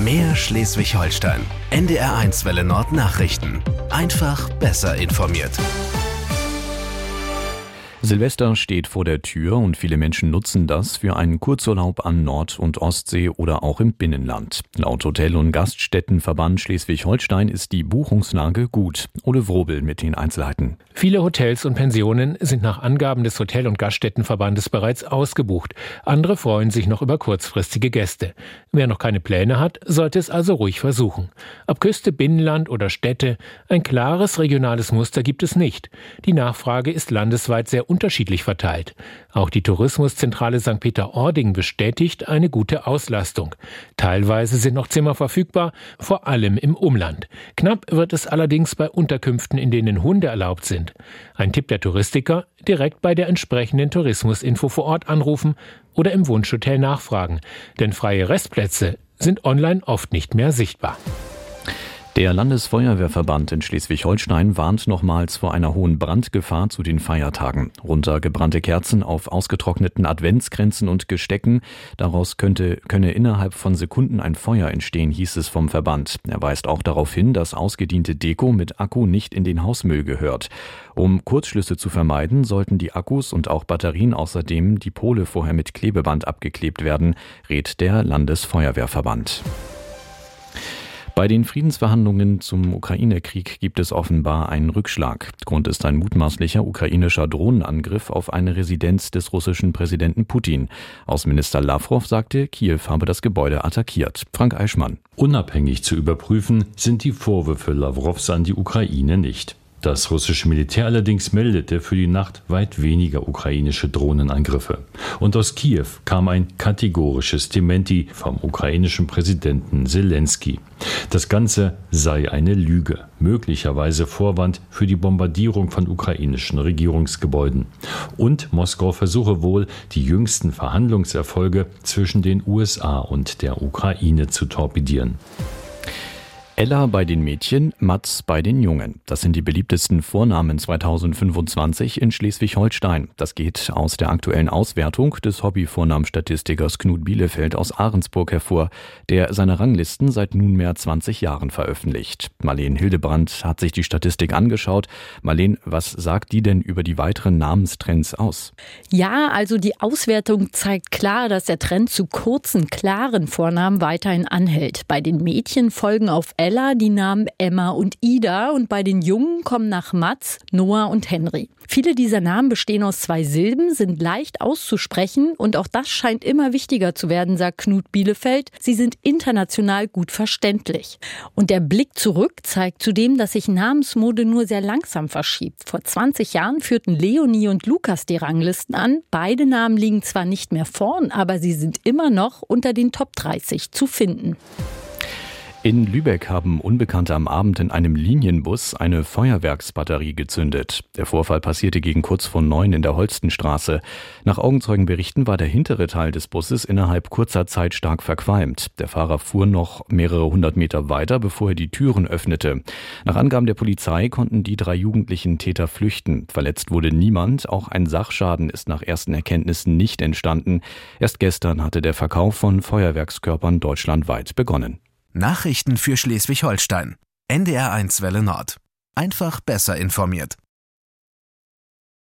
Mehr Schleswig-Holstein. NDR1 Welle Nord Nachrichten. Einfach besser informiert. Silvester steht vor der Tür und viele Menschen nutzen das für einen Kurzurlaub an Nord- und Ostsee oder auch im Binnenland. Laut Hotel- und Gaststättenverband Schleswig-Holstein ist die Buchungslage gut. Ole Wrobel mit den Einzelheiten. Viele Hotels und Pensionen sind nach Angaben des Hotel- und Gaststättenverbandes bereits ausgebucht. Andere freuen sich noch über kurzfristige Gäste. Wer noch keine Pläne hat, sollte es also ruhig versuchen. Ob Küste, Binnenland oder Städte, ein klares regionales Muster gibt es nicht. Die Nachfrage ist landesweit sehr unterschiedlich verteilt. Auch die Tourismuszentrale St. Peter-Ording bestätigt eine gute Auslastung. Teilweise sind noch Zimmer verfügbar, vor allem im Umland. Knapp wird es allerdings bei Unterkünften, in denen Hunde erlaubt sind. Ein Tipp der Touristiker: direkt bei der entsprechenden Tourismusinfo vor Ort anrufen oder im Wunschhotel nachfragen, denn freie Restplätze sind online oft nicht mehr sichtbar. Der Landesfeuerwehrverband in Schleswig-Holstein warnt nochmals vor einer hohen Brandgefahr zu den Feiertagen. Runtergebrannte Kerzen auf ausgetrockneten Adventskränzen und Gestecken. Daraus könne innerhalb von Sekunden ein Feuer entstehen, hieß es vom Verband. Er weist auch darauf hin, dass ausgediente Deko mit Akku nicht in den Hausmüll gehört. Um Kurzschlüsse zu vermeiden, sollten die Akkus und auch Batterien außerdem die Pole vorher mit Klebeband abgeklebt werden, rät der Landesfeuerwehrverband. Bei den Friedensverhandlungen zum Ukraine-Krieg gibt es offenbar einen Rückschlag. Grund ist ein mutmaßlicher ukrainischer Drohnenangriff auf eine Residenz des russischen Präsidenten Putin. Außenminister Lawrow sagte, Kiew habe das Gebäude attackiert. Frank Eichmann. Unabhängig zu überprüfen sind die Vorwürfe Lawrows an die Ukraine nicht. Das russische Militär allerdings meldete für die Nacht weit weniger ukrainische Drohnenangriffe. Und aus Kiew kam ein kategorisches Dementi vom ukrainischen Präsidenten Zelensky. Das Ganze sei eine Lüge, möglicherweise Vorwand für die Bombardierung von ukrainischen Regierungsgebäuden. Und Moskau versuche wohl, die jüngsten Verhandlungserfolge zwischen den USA und der Ukraine zu torpedieren. Ella bei den Mädchen, Mats bei den Jungen. Das sind die beliebtesten Vornamen 2025 in Schleswig-Holstein. Das geht aus der aktuellen Auswertung des Hobbyvornamenstatistikers Knut Bielefeld aus Ahrensburg hervor, der seine Ranglisten seit nunmehr 20 Jahren veröffentlicht. Marleen Hildebrandt hat sich die Statistik angeschaut. Marleen, was sagt die denn über die weiteren Namenstrends aus? Ja, also die Auswertung zeigt klar, dass der Trend zu kurzen, klaren Vornamen weiterhin anhält. Bei den Mädchen folgen auf Ella die Namen Emma und Ida und bei den Jungen kommen nach Mats, Noah und Henry. Viele dieser Namen bestehen aus 2 Silben, sind leicht auszusprechen und auch das scheint immer wichtiger zu werden, sagt Knut Bielefeld. Sie sind international gut verständlich. Und der Blick zurück zeigt zudem, dass sich Namensmode nur sehr langsam verschiebt. Vor 20 Jahren führten Leonie und Lukas die Ranglisten an. Beide Namen liegen zwar nicht mehr vorn, aber sie sind immer noch unter den Top 30 zu finden. In Lübeck haben Unbekannte am Abend in einem Linienbus eine Feuerwerksbatterie gezündet. Der Vorfall passierte gegen kurz vor 9 in der Holstenstraße. Nach Augenzeugenberichten war der hintere Teil des Busses innerhalb kurzer Zeit stark verqualmt. Der Fahrer fuhr noch mehrere 100 Meter weiter, bevor er die Türen öffnete. Nach Angaben der Polizei konnten die 3 jugendlichen Täter flüchten. Verletzt wurde niemand. Auch ein Sachschaden ist nach ersten Erkenntnissen nicht entstanden. Erst gestern hatte der Verkauf von Feuerwerkskörpern deutschlandweit begonnen. Nachrichten für Schleswig-Holstein. NDR1 Welle Nord. Einfach besser informiert.